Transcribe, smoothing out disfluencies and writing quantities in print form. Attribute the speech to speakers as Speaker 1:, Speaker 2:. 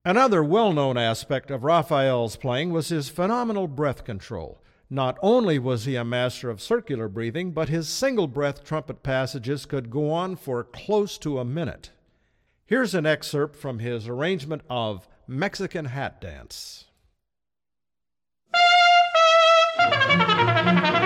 Speaker 1: Another well-known aspect of Raphael's playing was his phenomenal breath control. Not only was he a master of circular breathing, but his single-breath trumpet passages could go on for close to a minute. Here's an excerpt from his arrangement of Mexican Hat Dance.